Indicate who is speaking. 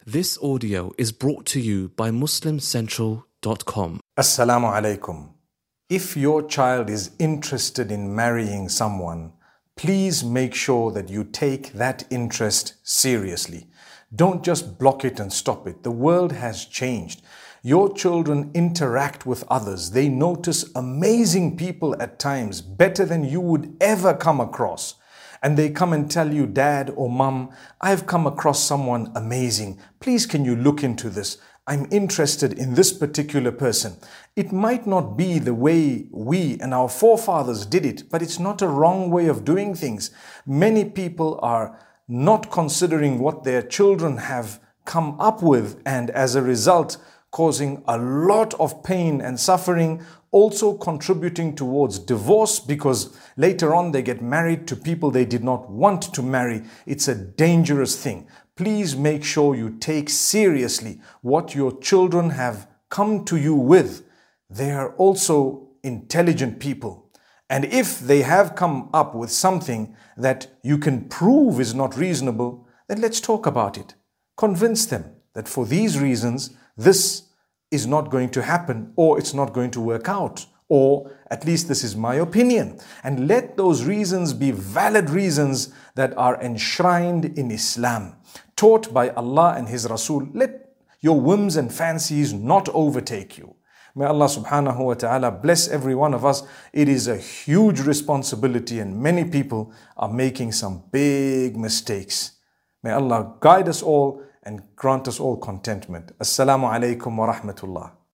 Speaker 1: This audio is brought to you by MuslimCentral.com.
Speaker 2: Assalamu alaikum. If your child is interested in marrying someone, please make sure that you take that interest seriously. Don't just block it and stop it. The world has changed. Your children interact with others. They notice amazing people at times, better than you would ever come across. And they come and tell you, Dad or Mom, I've come across someone amazing. Please, can you look into this? I'm interested in this particular person. It might not be the way we and our forefathers did it, but it's not a wrong way of doing things. Many people are not considering what their children have come up with, and as a result, causing a lot of pain and suffering, also contributing towards divorce because later on they get married to people they did not want to marry. It's a dangerous thing. Please make sure you take seriously what your children have come to you with. They are also intelligent people. And if they have come up with something that you can prove is not reasonable, then let's talk about it. Convince them that for these reasons, this is not going to happen, or it's not going to work out, or at least this is my opinion. And let those reasons be valid reasons that are enshrined in Islam, taught by Allah and His Rasul. Let your whims and fancies not overtake you. May Allah subhanahu wa ta'ala bless every one of us. It is a huge responsibility and many people are making some big mistakes. May Allah guide us all and grant us all contentment. Assalamu alaikum wa rahmatullah.